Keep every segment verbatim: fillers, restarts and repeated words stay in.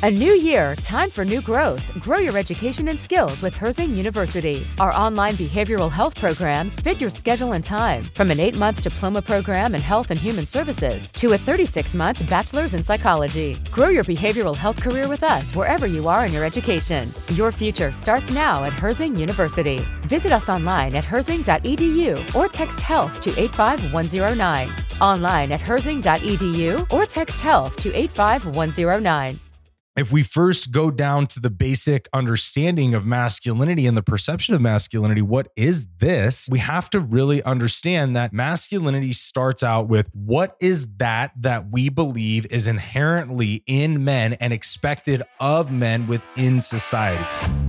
A new year, time for new growth. Grow your education and skills with Herzing University. Our online behavioral health programs fit your schedule and time, from an eight-month diploma program in health and human services to a thirty-six month bachelor's in psychology. Grow your behavioral health career with us wherever you are in your education. Your future starts now at Herzing University. Visit us online at herzing dot e d u or text health to eight five one zero nine. Online at herzing dot e d u or text health to eight five one zero nine. If we first go down to the basic understanding of masculinity and the perception of masculinity, what is this? We have to really understand that masculinity starts out with what is that that we believe is inherently in men and expected of men within society.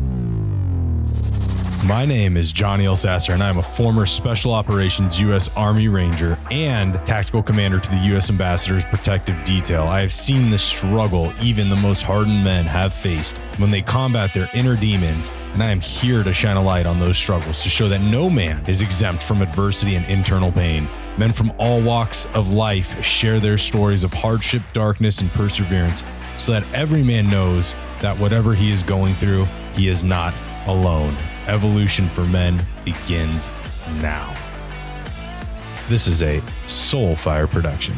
My name is Johnny Elsasser, and I'm a former Special Operations U S Army Ranger and Tactical Commander to the U S Ambassador's Protective Detail. I have seen the struggle even the most hardened men have faced when they combat their inner demons, and I am here to shine a light on those struggles to show that no man is exempt from adversity and internal pain. Men from all walks of life share their stories of hardship, darkness, and perseverance so that every man knows that whatever he is going through, he is not alone. Evolution for Men begins now. This is a Soulfire production.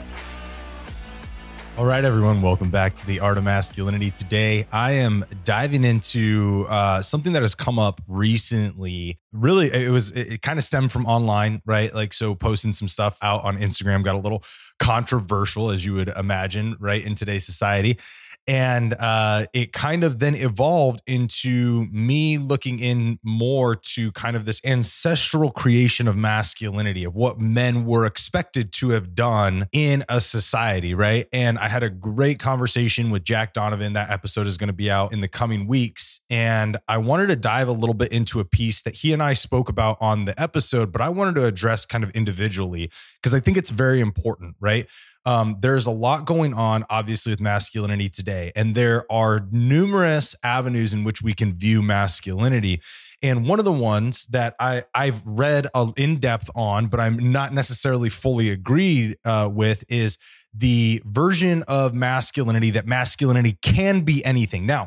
All right, everyone, welcome back to the Art of Masculinity. Today, I am diving into uh, something that has come up recently. Really, it was it, it kind of stemmed from online, right? Like, so posting some stuff out on Instagram got a little controversial, as you would imagine, right, in today's society. And uh, it kind of then evolved into me looking in more to kind of this ancestral creation of masculinity, of what men were expected to have done in a society, right? And I had a great conversation with Jack Donovan. That episode is going to be out in the coming weeks. And I wanted to dive a little bit into a piece that he and I spoke about on the episode, but I wanted to address kind of individually because I think it's very important, right? Um, there's a lot going on, obviously, with masculinity today, and there are numerous avenues in which we can view masculinity. And one of the ones that I, I've read uh, in depth on, but I'm not necessarily fully agreed uh, with, is the version of masculinity that masculinity can be anything. Now,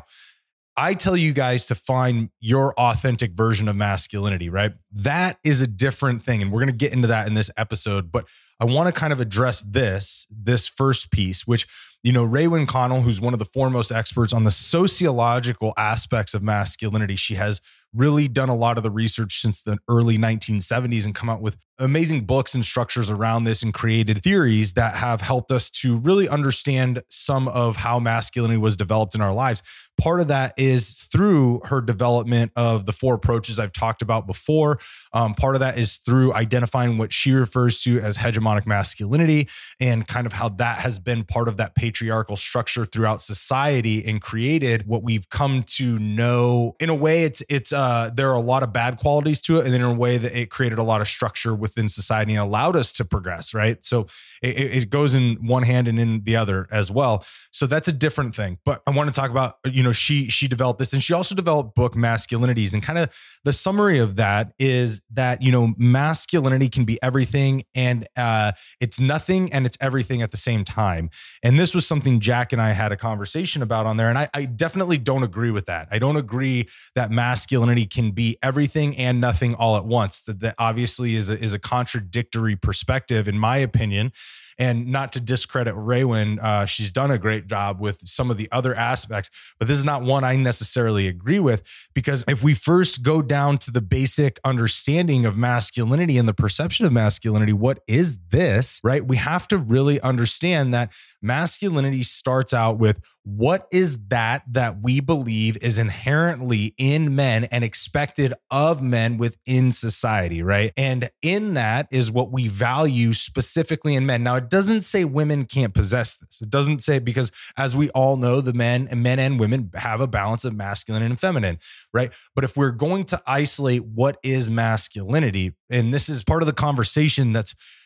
I tell you guys to find your authentic version of masculinity, right? That is a different thing. And we're going to get into that in this episode. But I want to kind of address this, this first piece, which, you know, Raewyn Connell, who's one of the foremost experts on the sociological aspects of masculinity, she has really done a lot of the research since the early nineteen seventies and come out with amazing books and structures around this and created theories that have helped us to really understand some of how masculinity was developed in our lives. Part of that is through her development of the four approaches I've talked about before. Um, part of that is through identifying what she refers to as hegemonic masculinity and kind of how that has been part of that patriarchal structure throughout society and created what we've come to know. In a way, it's it's uh, there are a lot of bad qualities to it, and then in a way that it created a lot of structure within society and allowed us to progress, right? So it, it goes in one hand and in the other as well. So that's a different thing. But I want to talk about, you know, she she developed this, and she also developed book Masculinities, and kind of the summary of that is that, you know, masculinity can be everything, and uh, it's nothing and it's everything at the same time. And this was something Jack and I had a conversation about on there, and I, I definitely don't agree with that. I don't agree that masculinity can be everything and nothing all at once. That, that obviously is a, is a contradictory perspective, in my opinion. And not to discredit Raewyn, uh, she's done a great job with some of the other aspects, but this is not one I necessarily agree with, because if we first go down to the basic understanding of masculinity and the perception of masculinity, what is this, right? We have to really understand that masculinity starts out with what is that that we believe is inherently in men and expected of men within society, right? And in that is what we value specifically in men. Now, it doesn't say women can't possess this. It doesn't say, because as we all know, the men and men and women have a balance of masculine and feminine, right? But if we're going to isolate what is masculinity, and this is part of the conversation that's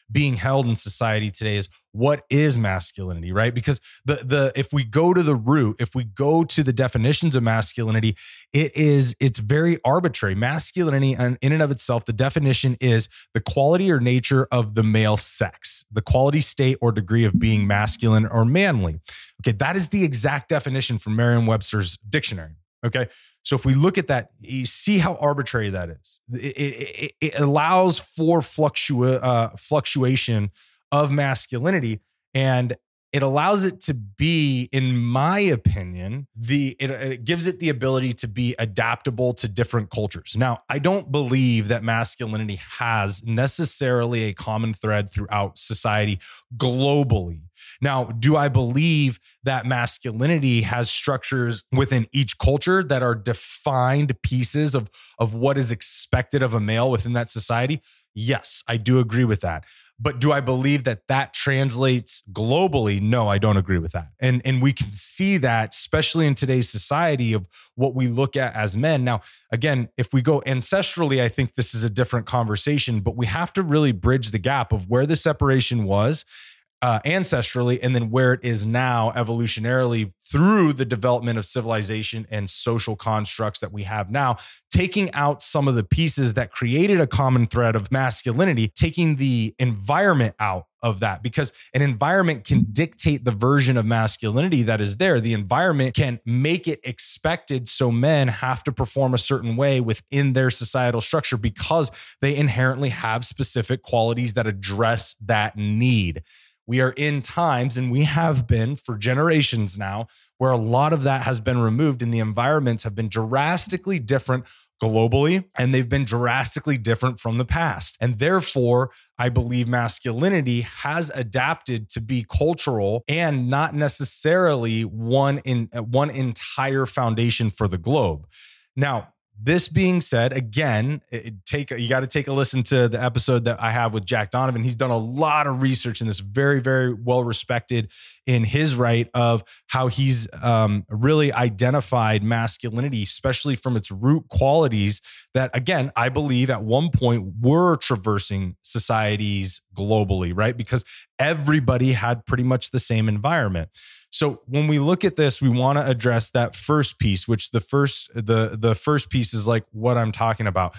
being held in society today is, what is masculinity, right? Because the the if we go to the root, if we go to the definitions of masculinity, it is it's very arbitrary. Masculinity in and of itself, the definition is the quality or nature of the male sex, the quality, state, or degree of being masculine or manly. Okay, that is the exact definition from Merriam-Webster's dictionary. Okay, so if we look at that, you see how arbitrary that is. It, it, it allows for fluctua, uh, fluctuation of masculinity, and it allows it to be, in my opinion, the it, it gives it the ability to be adaptable to different cultures. Now, I don't believe that masculinity has necessarily a common thread throughout society globally. Now, do I believe that masculinity has structures within each culture that are defined pieces of, of what is expected of a male within that society? Yes, I do agree with that. But do I believe that that translates globally? No, I don't agree with that. And, and we can see that, especially in today's society, of what we look at as men. Now, again, if we go ancestrally, I think this is a different conversation, but we have to really bridge the gap of where the separation was Uh, ancestrally, and then where it is now evolutionarily through the development of civilization and social constructs that we have now, taking out some of the pieces that created a common thread of masculinity, taking the environment out of that, because an environment can dictate the version of masculinity that is there. The environment can make it expected, so men have to perform a certain way within their societal structure because they inherently have specific qualities that address that need. We are in times, and we have been for generations now, where a lot of that has been removed and the environments have been drastically different globally, and they've been drastically different from the past. And therefore, I believe masculinity has adapted to be cultural and not necessarily one in one entire foundation for the globe. Now, this being said, again, it take you got to take a listen to the episode that I have with Jack Donovan. He's done a lot of research in this, very, very well respected in his right of how he's um, really identified masculinity, especially from its root qualities that, again, I believe at one point were traversing societies globally, right? Because everybody had pretty much the same environment. So when we look at this, we want to address that first piece, which the first the the first piece is like what I'm talking about.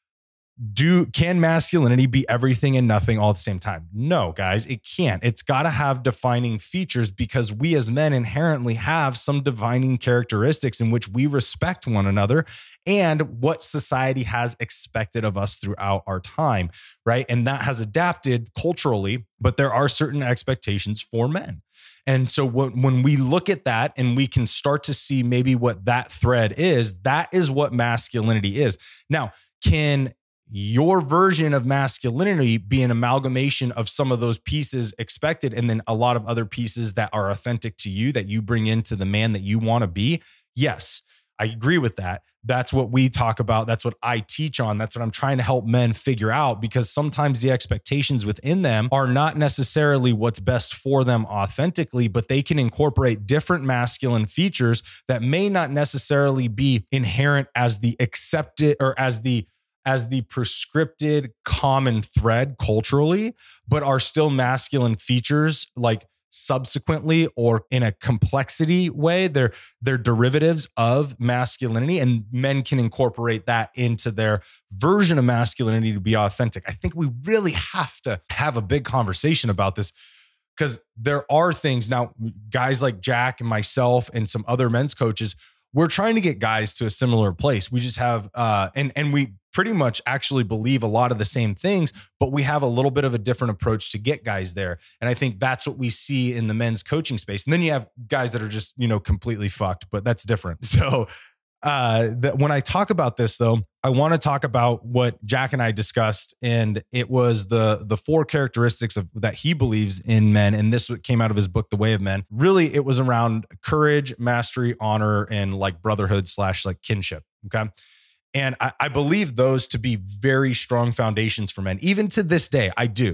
Do can masculinity be everything and nothing all at the same time? No, guys, it can't. It's got to have defining features because we as men inherently have some defining characteristics in which we respect one another and what society has expected of us throughout our time, right? And that has adapted culturally, but there are certain expectations for men. And so when, when we look at that and we can start to see maybe what that thread is, that is what masculinity is. Now, can your version of masculinity be an amalgamation of some of those pieces expected and then a lot of other pieces that are authentic to you that you bring into the man that you want to be? Yes, I agree with that. That's what we talk about. That's what I teach on. That's what I'm trying to help men figure out, because sometimes the expectations within them are not necessarily what's best for them authentically, but they can incorporate different masculine features that may not necessarily be inherent as the accepted or as the as the prescripted common thread culturally, but are still masculine features like subsequently or in a complexity way. They're, they're derivatives of masculinity, and men can incorporate that into their version of masculinity to be authentic. I think we really have to have a big conversation about this, because there are things now, guys like Jack and myself and some other men's coaches, we're trying to get guys to a similar place. We just have, uh, and, and we pretty much actually believe a lot of the same things, but we have a little bit of a different approach to get guys there. And I think that's what we see in the men's coaching space. And then you have guys that are just, you know, completely fucked, but that's different. So uh, that when I talk about this though, I want to talk about what Jack and I discussed, and it was the the four characteristics of that he believes in men. And this came out of his book, The Way of Men. Really, it was around courage, mastery, honor, and like brotherhood slash like kinship. Okay. And I, I believe those to be very strong foundations for men. Even to this day, I do.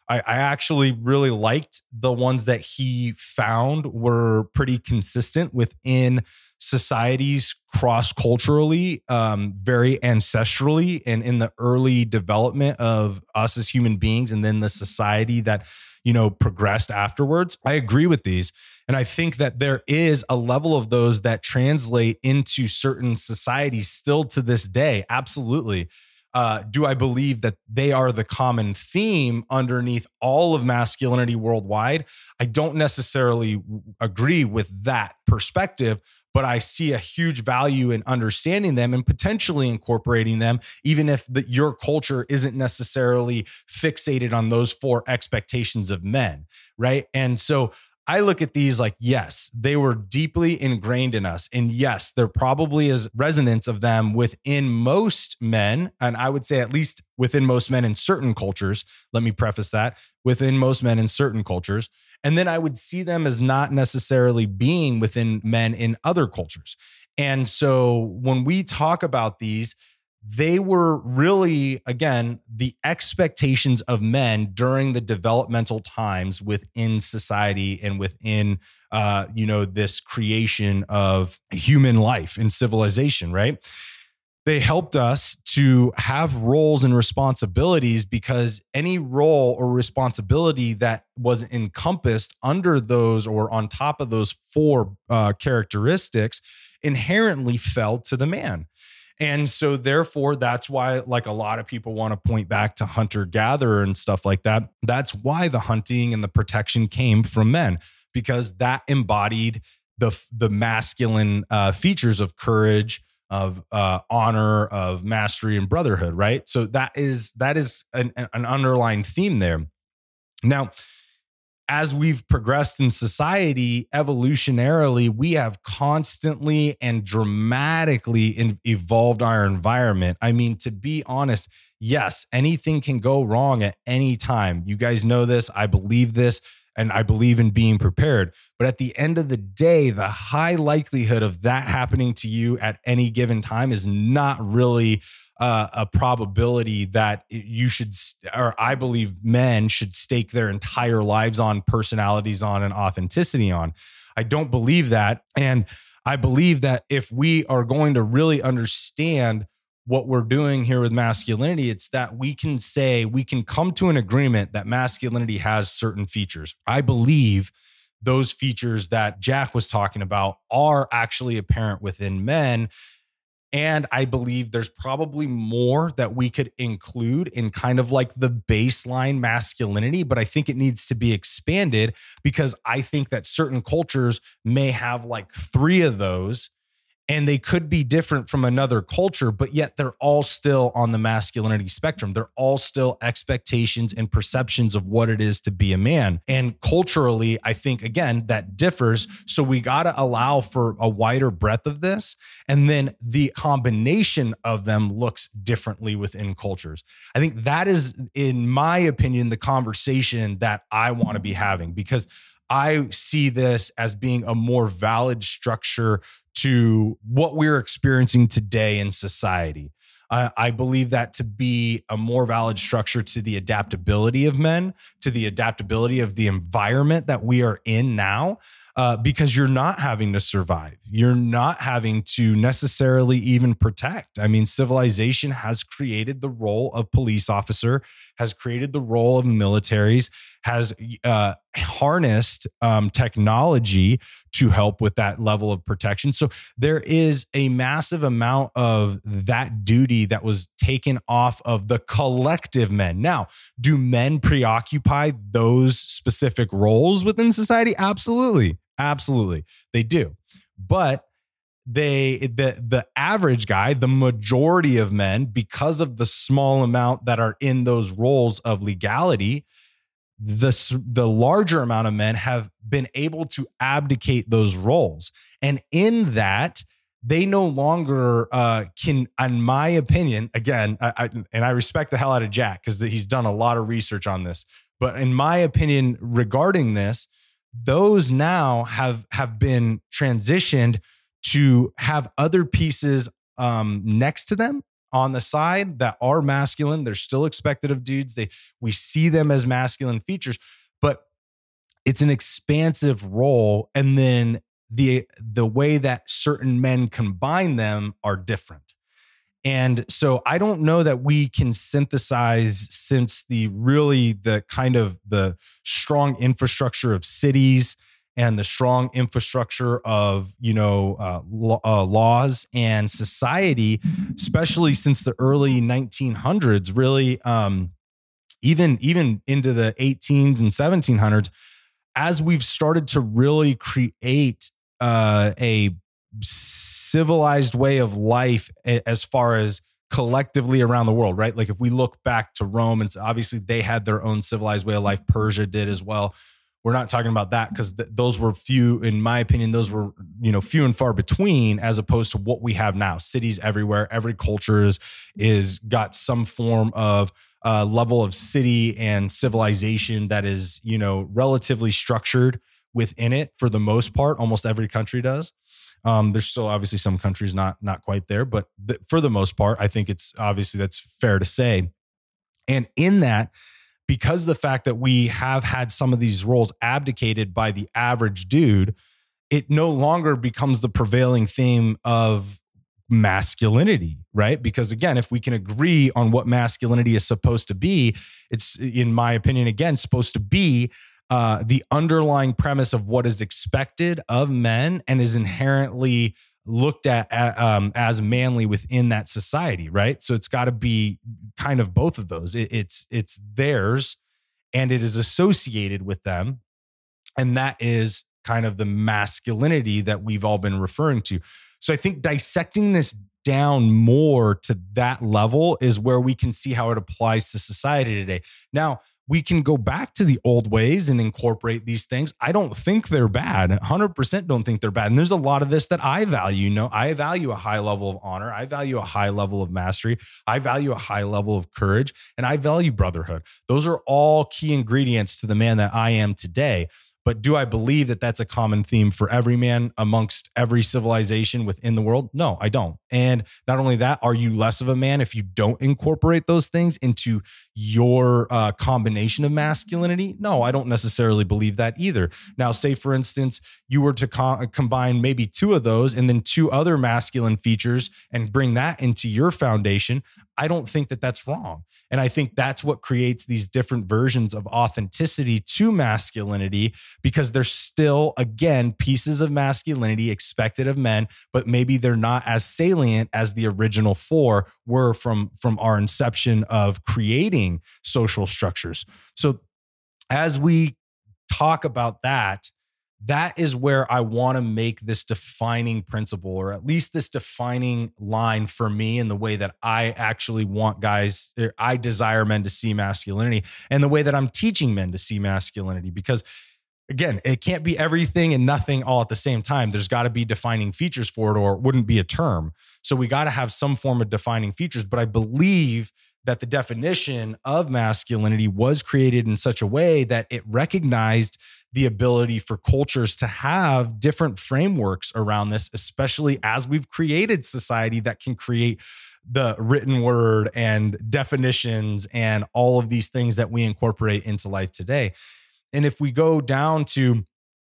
I, I actually really liked the ones that he found were pretty consistent within societies cross-culturally, um, very ancestrally, and in the early development of us as human beings, and then the society that, you know, progressed afterwards. I agree with these. And I think that there is a level of those that translate into certain societies still to this day. Absolutely. Uh, do I believe that they are the common theme underneath all of masculinity worldwide? I don't necessarily agree with that perspective, but I see a huge value in understanding them and potentially incorporating them, even if the, your culture isn't necessarily fixated on those four expectations of men, right? And so I look at these like, yes, they were deeply ingrained in us. And yes, there probably is resonance of them within most men. And I would say at least within most men in certain cultures. Let me preface that, within most men in certain cultures. And then I would see them as not necessarily being within men in other cultures. And so when we talk about these, they were really, again, the expectations of men during the developmental times within society and within, uh, you know, this creation of human life and civilization, right? They helped us to have roles and responsibilities, because any role or responsibility that was encompassed under those or on top of those four uh, characteristics inherently fell to the man. And so therefore, that's why, like, a lot of people want to point back to hunter-gatherer and stuff like that. That's why the hunting and the protection came from men, because that embodied the, the masculine uh, features of courage, of uh, honor, of mastery, and brotherhood, right? So that is that is an, an underlying theme there. Now, as we've progressed in society, evolutionarily, we have constantly and dramatically in, evolved our environment. I mean, to be honest, yes, anything can go wrong at any time. You guys know this. I believe this, and I believe in being prepared. But at the end of the day, the high likelihood of that happening to you at any given time is not really Uh, a probability that you should, or I believe men should stake their entire lives on, personalities on, and authenticity on. I don't believe that. And I believe that if we are going to really understand what we're doing here with masculinity, it's that we can say, we can come to an agreement that masculinity has certain features. I believe those features that Jack was talking about are actually apparent within men. And I believe there's probably more that we could include in kind of like the baseline masculinity, but I think it needs to be expanded, because I think that certain cultures may have like three of those, and they could be different from another culture, but yet they're all still on the masculinity spectrum. They're all still expectations and perceptions of what it is to be a man. And culturally, I think, again, that differs. So we got to allow for a wider breadth of this. And then the combination of them looks differently within cultures. I think that is, in my opinion, the conversation that I want to be having, because I see this as being a more valid structure to what we're experiencing today in society. Uh, I believe that to be a more valid structure to the adaptability of men, to the adaptability of the environment that we are in now, uh, because you're not having to survive. You're not having to necessarily even protect. I mean, civilization has created the role of police officer, has created the role of militaries, has uh, harnessed um, technology to help with that level of protection. So there is a massive amount of that duty that was taken off of the collective men. Now, do men preoccupy those specific roles within society? Absolutely. Absolutely. They do. But they the the average guy, the majority of men, because of the small amount that are in those roles of legality, the the larger amount of men have been able to abdicate those roles. And in that, they no longer uh, can, in my opinion, again, I, I, and I respect the hell out of Jack because he's done a lot of research on this. But in my opinion, regarding this, those now have have been transitioned to have other pieces um, next to them on the side that are masculine. They're still expected of dudes. They we see them as masculine features, but it's an expansive role. And then the the way that certain men combine them are different. And so I don't know that we can synthesize, since the really the kind of the strong infrastructure of cities and the strong infrastructure of, you know, uh, lo- uh, laws and society, especially since the early nineteen hundreds, really, um, even even into the eighteens and seventeen hundreds, as we've started to really create uh, a civilized way of life as far as collectively around the world, right? Like if we look back to Rome, and obviously they had their own civilized way of life. Persia did as well. We're not talking about that because th- those were few, in my opinion, those were, you know, few and far between, as opposed to what we have now. Cities everywhere, every culture is, is got some form of uh, level of city and civilization that is, you know, relatively structured within it for the most part. Almost every country does. Um, there's still obviously some countries not not quite there, but th- for the most part, I think it's obviously that's fair to say. And in that, because the fact that we have had some of these roles abdicated by the average dude, it no longer becomes the prevailing theme of masculinity, right? Because again, if we can agree on what masculinity is supposed to be, it's, in my opinion, again, supposed to be uh, the underlying premise of what is expected of men and is inherently looked at um, as manly within that society, right? So it's got to be kind of both of those. It, it's it's theirs, and it is associated with them, and that is kind of the masculinity that we've all been referring to. So I think dissecting this down more to that level is where we can see how it applies to society today. Now, we can go back to the old ways and incorporate these things. I don't think they're bad. one hundred percent don't think they're bad. And there's a lot of this that I value. You know, I value a high level of honor. I value a high level of mastery. I value a high level of courage. And I value brotherhood. Those are all key ingredients to the man that I am today. But do I believe that that's a common theme for every man amongst every civilization within the world? No, I don't. And not only that, are you less of a man if you don't incorporate those things into your uh, combination of masculinity? No, I don't necessarily believe that either. Now, say for instance, you were to co- combine maybe two of those and then two other masculine features and bring that into your foundation. I don't think that that's wrong. And I think that's what creates these different versions of authenticity to masculinity, because there's still, again, pieces of masculinity expected of men, but maybe they're not as salient as the original four were from, from our inception of creating social structures. So as we talk about that, that is where I want to make this defining principle, or at least this defining line for me in the way that I actually want guys, I desire men to see masculinity, and the way that I'm teaching men to see masculinity. Because again, it can't be everything and nothing all at the same time. There's got to be defining features for it, or it wouldn't be a term. So we got to have some form of defining features. But I believe that the definition of masculinity was created in such a way that it recognized the ability for cultures to have different frameworks around this, especially as we've created society that can create the written word and definitions and all of these things that we incorporate into life today. And if we go down to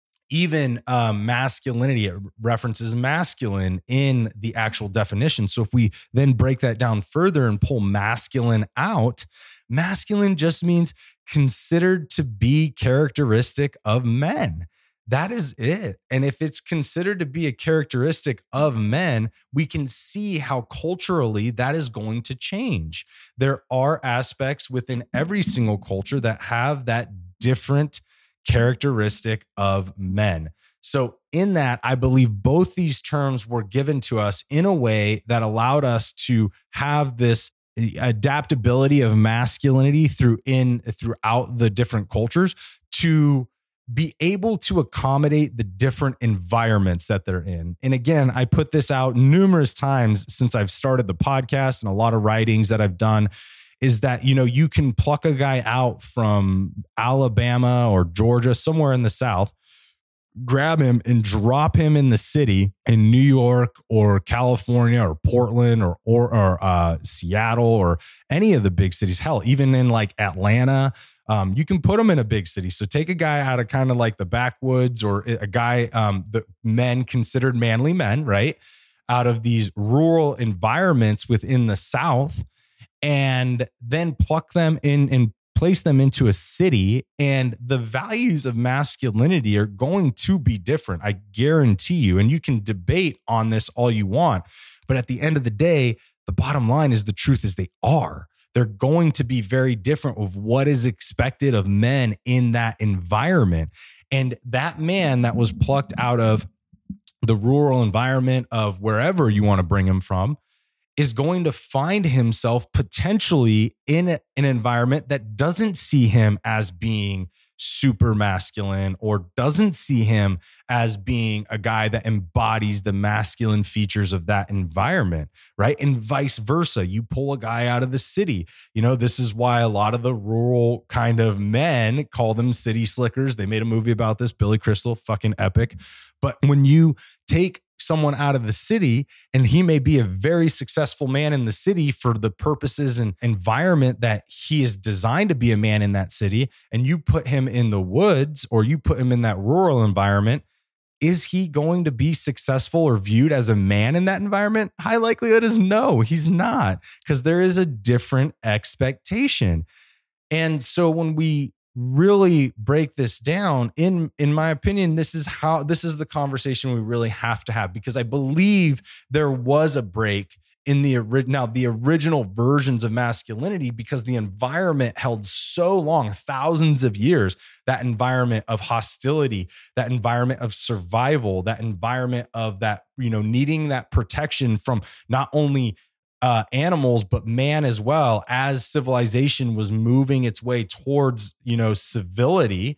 even um, masculinity, it references masculine in the actual definition. So if we then break that down further and pull masculine out, masculine just means considered to be characteristic of men. That is it. And if it's considered to be a characteristic of men, we can see how culturally that is going to change. There are aspects within every single culture that have that different characteristic of men. So in that, I believe both these terms were given to us in a way that allowed us to have this adaptability of masculinity through in throughout the different cultures, to be able to accommodate the different environments that they're in. And again, I put this out numerous times since I've started the podcast, and a lot of writings that I've done, is that, you know, you can pluck a guy out from Alabama or Georgia, somewhere in the South, grab him and drop him in the city in New York or California or Portland or or, or uh, Seattle or any of the big cities. Hell, even in like Atlanta, um, you can put him in a big city. So take a guy out of kind of like the backwoods, or a guy um, the men considered manly men, right, out of these rural environments within the South, and then pluck them in and place them into a city, and the values of masculinity are going to be different. I guarantee you. And you can debate on this all you want, but at the end of the day, the bottom line is the truth is they are. They're going to be very different of what is expected of men in that environment. And that man that was plucked out of the rural environment of wherever you want to bring him from is going to find himself potentially in a, an environment that doesn't see him as being super masculine, or doesn't see him as being a guy that embodies the masculine features of that environment, right? And vice versa. You pull a guy out of the city. You know, this is why a lot of the rural kind of men call them city slickers. They made a movie about this, Billy Crystal, fucking epic. But when you take someone out of the city, and he may be a very successful man in the city for the purposes and environment that he is designed to be a man in that city, and you put him in the woods or you put him in that rural environment, is he going to be successful or viewed as a man in that environment? High likelihood is no, he's not, because there is a different expectation. And so when we really break this down, in in my opinion, this is how this is the conversation we really have to have, because I believe there was a break in the original the original versions of masculinity, because the environment held so long, thousands of years, that environment of hostility, that environment of survival, that environment of that, you know, needing that protection from not only Uh, animals, but man as well. As civilization was moving its way towards, you know, civility,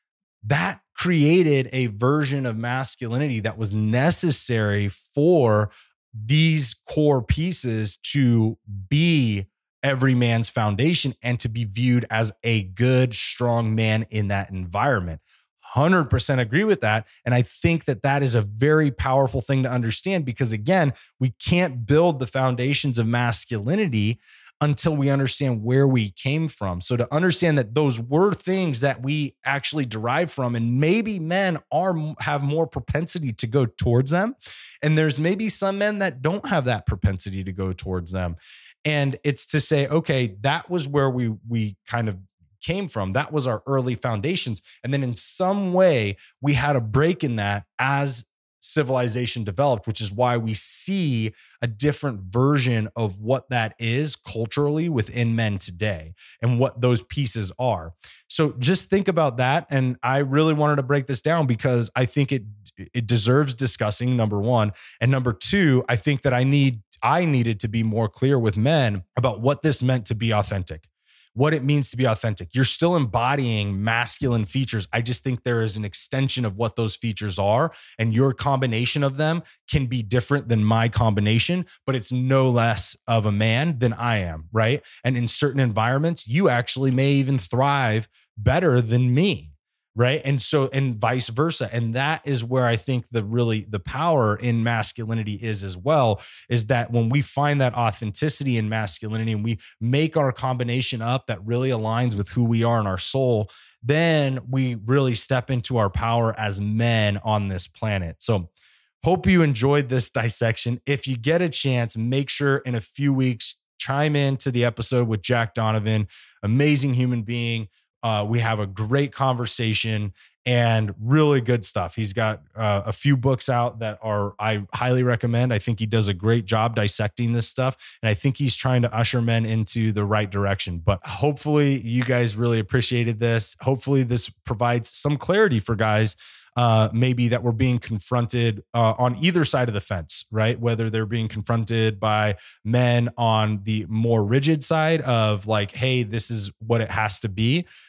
that created a version of masculinity that was necessary for these core pieces to be every man's foundation and to be viewed as a good, strong man in that environment. one hundred percent agree with that. And I think that that is a very powerful thing to understand, because again, we can't build the foundations of masculinity until we understand where we came from. So to understand that those were things that we actually derived from, and maybe men are have more propensity to go towards them, and there's maybe some men that don't have that propensity to go towards them. And it's to say, okay, that was where we we kind of came from. That was our early foundations. And then in some way, we had a break in that as civilization developed, which is why we see a different version of what that is culturally within men today and what those pieces are. So just think about that. And I really wanted to break this down because I think it it deserves discussing, number one. And number two, I think that I need I needed to be more clear with men about what this meant to be authentic. What it means to be authentic. You're still embodying masculine features. I just think there is an extension of what those features are, and your combination of them can be different than my combination, but it's no less of a man than I am, right? And in certain environments, you actually may even thrive better than me, right? And so, and vice versa. And that is where I think the really, the power in masculinity is as well, is that when we find that authenticity in masculinity and we make our combination up that really aligns with who we are in our soul, then we really step into our power as men on this planet. So hope you enjoyed this dissection. If you get a chance, make sure in a few weeks, chime in to the episode with Jack Donovan, amazing human being. Uh, we have a great conversation and really good stuff. He's got uh, a few books out that are I highly recommend. I think he does a great job dissecting this stuff, and I think he's trying to usher men into the right direction. But hopefully you guys really appreciated this. Hopefully this provides some clarity for guys uh, maybe that we're being confronted uh, on either side of the fence, right? Whether they're being confronted by men on the more rigid side of like, hey, this is what it has to be.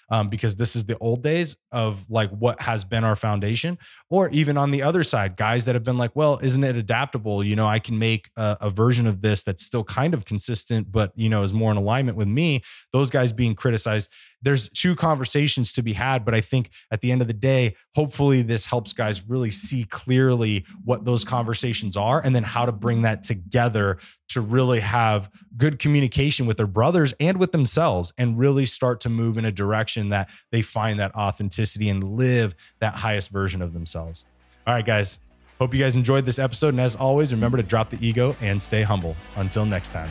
um, because this is the old days of like what has been our foundation. Or even on the other side, guys that have been like, well, isn't it adaptable? You know, I can make a, a version of this that's still kind of consistent, but, you know, is more in alignment with me. Those guys being criticized. There's two conversations to be had, but I think at the end of the day, hopefully this helps guys really see clearly what those conversations are and then how to bring that together to really have good communication with their brothers and with themselves and really start to move in a direction that they find that authenticity and live that highest version of themselves. All right, guys. Hope you guys enjoyed this episode. And as always, remember to drop the ego and stay humble. Until next time.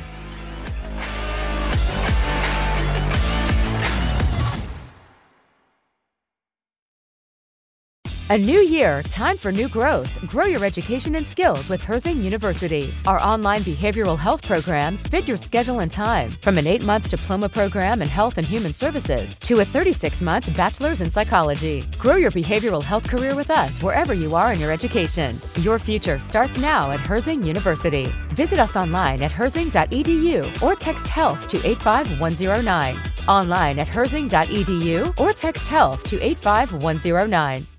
A new year, time for new growth. Grow your education and skills with Herzing University. Our online behavioral health programs fit your schedule and time. From an eight-month diploma program in health and human services to a thirty-six month bachelor's in psychology. Grow your behavioral health career with us wherever you are in your education. Your future starts now at Herzing University. Visit us online at herzing dot e d u or text health to eight five one zero nine. Online at herzing dot e d u or text health to eight five one zero nine.